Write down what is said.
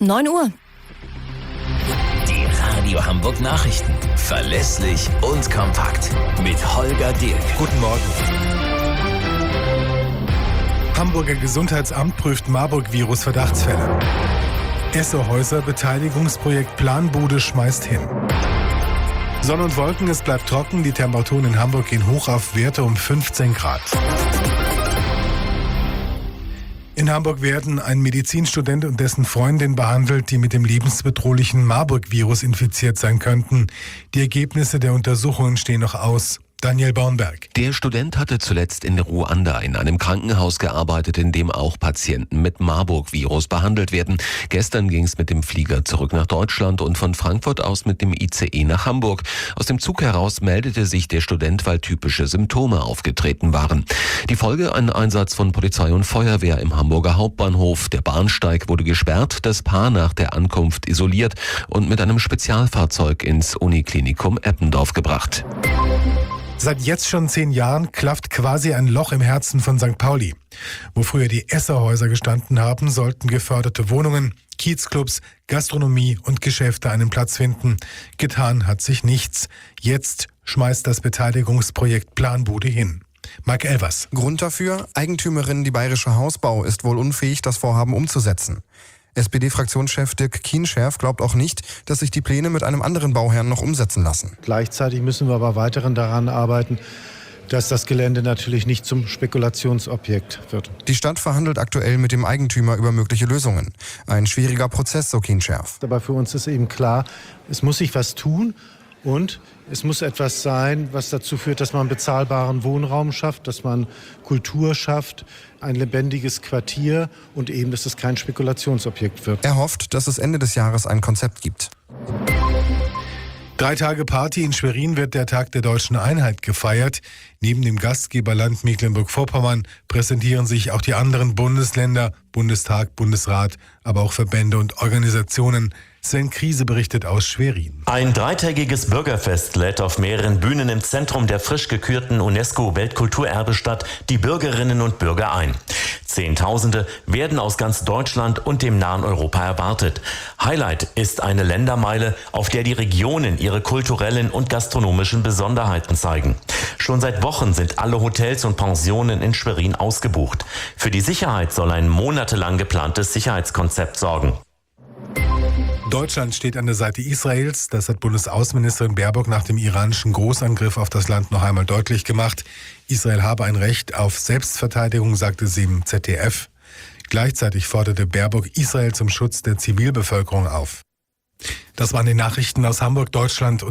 9 Uhr. Die Radio Hamburg Nachrichten. Verlässlich und kompakt. Mit Holger Dirk. Guten Morgen. Hamburger Gesundheitsamt prüft Marburg-Virus-Verdachtsfälle. Essohäuser Beteiligungsprojekt Planbude schmeißt hin. Sonne und Wolken, es bleibt trocken. Die Temperaturen in Hamburg gehen hoch auf Werte um 15 Grad. In Hamburg werden ein Medizinstudent und dessen Freundin behandelt, die mit dem lebensbedrohlichen Marburg-Virus infiziert sein könnten. Die Ergebnisse der Untersuchungen stehen noch aus. Daniel Baumberg. Der Student hatte zuletzt in Ruanda in einem Krankenhaus gearbeitet, in dem auch Patienten mit Marburg-Virus behandelt werden. Gestern ging es mit dem Flieger zurück nach Deutschland und von Frankfurt aus mit dem ICE nach Hamburg. Aus dem Zug heraus meldete sich der Student, weil typische Symptome aufgetreten waren. Die Folge: ein Einsatz von Polizei und Feuerwehr im Hamburger Hauptbahnhof. Der Bahnsteig wurde gesperrt, das Paar nach der Ankunft isoliert und mit einem Spezialfahrzeug ins Uniklinikum Eppendorf gebracht. Seit jetzt schon 10 Jahren klafft quasi ein Loch im Herzen von St. Pauli. Wo früher die Essohäuser gestanden haben, sollten geförderte Wohnungen, Kiezclubs, Gastronomie und Geschäfte einen Platz finden. Getan hat sich nichts. Jetzt schmeißt das Beteiligungsprojekt Planbude hin. Marc Elvers. Grund dafür: Eigentümerin, die Bayerische Hausbau, ist wohl unfähig, das Vorhaben umzusetzen. SPD-Fraktionschef Dirk Kienscherf glaubt auch nicht, dass sich die Pläne mit einem anderen Bauherrn noch umsetzen lassen. Gleichzeitig müssen wir aber weiterhin daran arbeiten, dass das Gelände natürlich nicht zum Spekulationsobjekt wird. Die Stadt verhandelt aktuell mit dem Eigentümer über mögliche Lösungen. Ein schwieriger Prozess, so Kienscherf. Aber für uns ist eben klar, es muss sich was tun. Und es muss etwas sein, was dazu führt, dass man bezahlbaren Wohnraum schafft, dass man Kultur schafft, ein lebendiges Quartier und eben, dass es kein Spekulationsobjekt wird. Er hofft, dass es Ende des Jahres ein Konzept gibt. 3 Tage Party in Schwerin wird der Tag der Deutschen Einheit gefeiert. Neben dem Gastgeberland Mecklenburg-Vorpommern präsentieren sich auch die anderen Bundesländer, Bundestag, Bundesrat, aber auch Verbände und Organisationen. Sven Kriese berichtet aus Schwerin. Ein 3-tägiges Bürgerfest lädt auf mehreren Bühnen im Zentrum der frisch gekürten UNESCO-Weltkulturerbestadt die Bürgerinnen und Bürger ein. Zehntausende werden aus ganz Deutschland und dem nahen Europa erwartet. Highlight ist eine Ländermeile, auf der die Regionen ihre kulturellen und gastronomischen Besonderheiten zeigen. Schon seit Wochen sind alle Hotels und Pensionen in Schwerin ausgebucht. Für die Sicherheit soll ein monatelang geplantes Sicherheitskonzept sorgen. Deutschland steht an der Seite Israels. Das hat Bundesaußenministerin Baerbock nach dem iranischen Großangriff auf das Land noch einmal deutlich gemacht. Israel habe ein Recht auf Selbstverteidigung, sagte sie im ZDF. Gleichzeitig forderte Baerbock Israel zum Schutz der Zivilbevölkerung auf. Das waren die Nachrichten aus Hamburg, Deutschland.